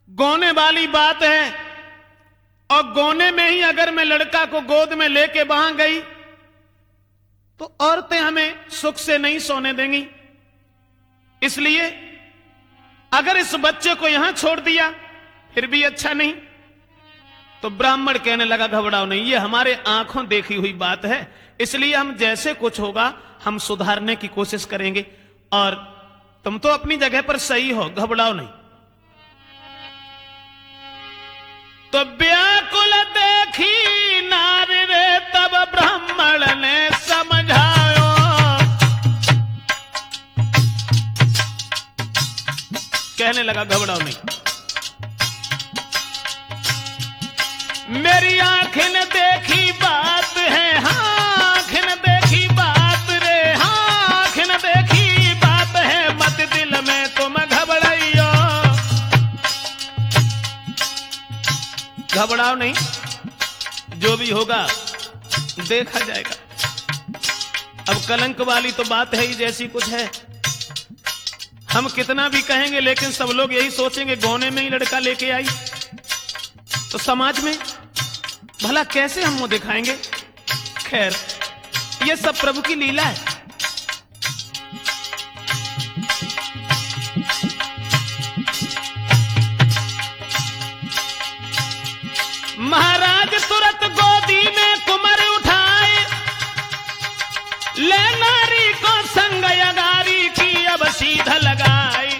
गोने वाली बात है, और गोने में ही अगर मैं लड़का को गोद में लेके वहां गई तो औरतें हमें सुख से नहीं सोने देंगी। इसलिए अगर इस बच्चे को यहां छोड़ दिया फिर भी अच्छा नहीं। तो ब्राह्मण कहने लगा घबराओ नहीं, ये हमारे आंखों देखी हुई बात है, इसलिए हम जैसे कुछ होगा हम सुधारने की कोशिश करेंगे, और तुम तो अपनी जगह पर सही हो, घबराओ नहीं। तो व्याकुल देखी नारी रे तब ब्राह्मण ने समझायो, कहने लगा घबराओ नहीं, मेरी आंखें ने देखी बात है, हाँ आंखें ने देखी बात रे, हाँ आंखें ने देखी बात है, मत दिल में तुम घबराइयो, घबराओ नहीं, जो भी होगा देखा जाएगा। अब कलंक वाली तो बात है ही जैसी कुछ है, हम कितना भी कहेंगे लेकिन सब लोग यही सोचेंगे गोने में ही लड़का लेके आई, तो समाज में भला कैसे हम मुंह दिखाएंगे। खैर ये सब प्रभु की लीला है। महाराज तुरंत गोदी में कुमर उठाए, ले नारी को संग अगारी की अब सीधा लगाई,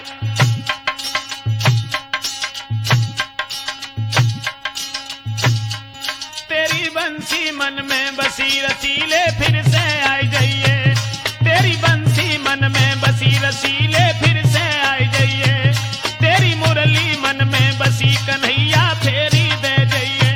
तेरी बंसी मन में बसी रसीले फिर से आई जाइए, तेरी बंसी मन में बसी रसीले फिर से आई जाइए, तेरी मुरली मन में बसी कन्हैया फेरी दे जाइए।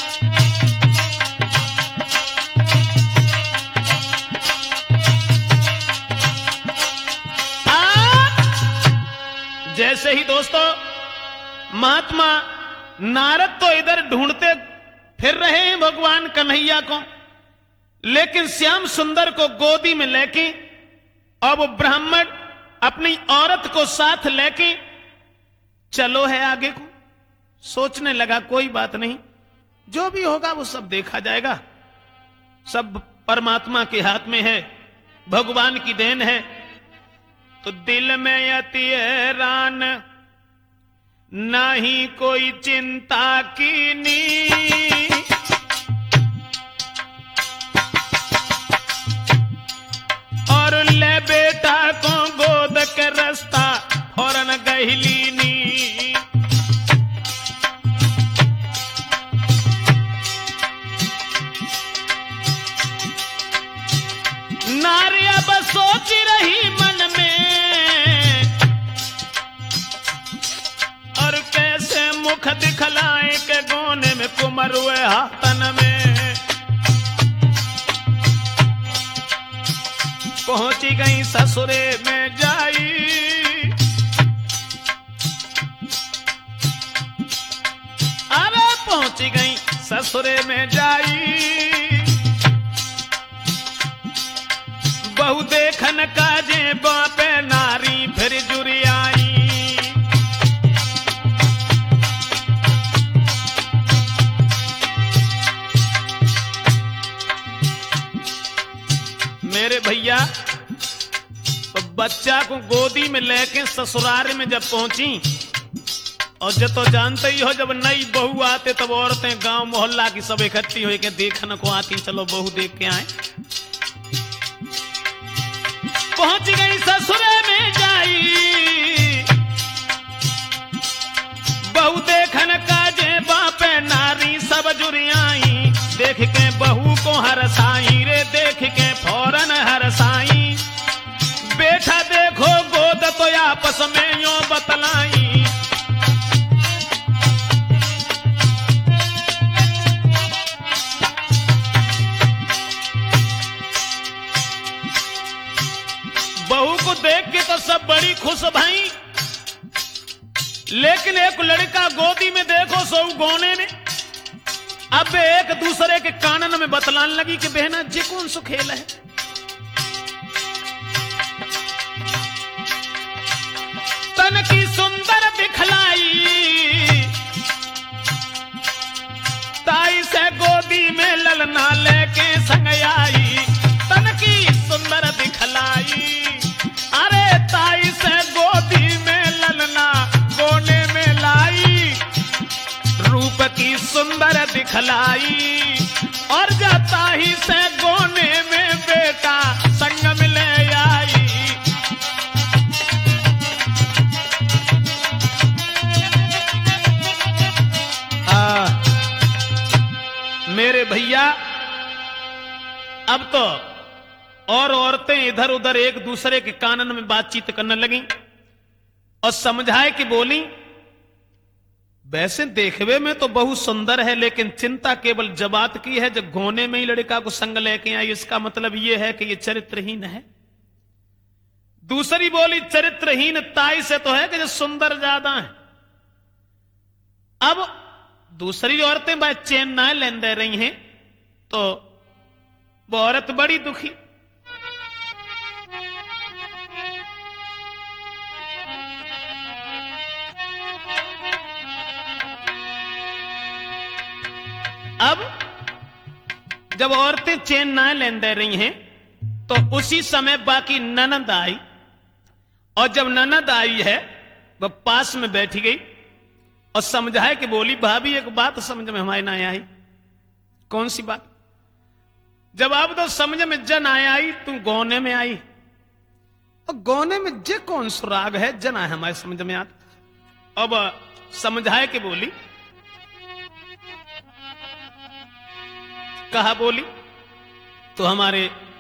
जैसे ही दोस्तों महात्मा नारद तो इधर ढूंढते फिर रहे हैं भगवान कन्हैया को, लेकिन श्याम सुंदर को गोदी में लेके अब वो ब्राह्मण अपनी औरत को साथ लेके चलो है आगे को। सोचने लगा कोई बात नहीं, जो भी होगा वो सब देखा जाएगा, सब परमात्मा के हाथ में है, भगवान की देन है। तो दिल में अति हैरान नहीं कोई चिंता कीनी, और ले बेटा को गोद के रास्ता फौरन गहलीनी, नारी अब सोच रही मन में, और कैसे मुख दिखलाए के गोने में कुमर हुए हाथन में। पहुंची गई ससुरे में जाई, अरे पहुंची गई ससुरे में जाई, बहु देखन काजे बापे नारी फिर जुरी आई, मेरे भैया तो बच्चा को गोदी में लेके ससुराल में जब पहुंची, और जब तो जानते ही हो जब नई बहू आते तब औरतें गांव मोहल्ला की सब इकट्ठी हो के देखने को आती, चलो बहू देख के आए। पहुंच गई ससुरे में जाई, बहू देखन काजे बापे नारी सब जुरियाई, देख के बहू को हरसाई रे, देख के फौरन हरसाई, बेटा देखो गोद तो आपस में यो बतलाई, बहू को देख के तो सब बड़ी खुश भाई, लेकिन एक लड़का गोदी में देखो सो गोने में, अब एक दूसरे के कानन में बतलान लगी कि बहना जी कौन सो खेल है। तन की सुंदर दिखलाई सुंदर दिखलाई, और जाता ही से गोने में बेटा संग मिले आई। मेरे भैया अब तो और औरतें इधर उधर एक दूसरे के कानन में बातचीत करने लगी और समझाए कि बोली, वैसे देखवे में तो बहुत सुंदर है, लेकिन चिंता केवल जबात की है, जब घोने में ही लड़का को संग लेके आई, इसका मतलब यह है कि यह चरित्रहीन है। दूसरी बोली, चरित्रहीन ताई से तो है कि जो सुंदर ज्यादा है। अब दूसरी औरतें भाई चैन ना लेन दे रही हैं, तो वो औरत बड़ी दुखी। अब जब औरतें चैन ना लेन दे रही हैं, तो उसी समय बाकी ननद आई, और जब ननद आई है वह पास में बैठी गई और समझाए कि बोली, भाभी एक बात समझ में हमारी ना आई। कौन सी बात? जब आप तो समझ में जन आई, तुम गौने में आई, और गौने में जे कौन सुराग है, जना है हमारे समझ में आता। अब समझाए कि बोली, कहा बोली, तो हमारे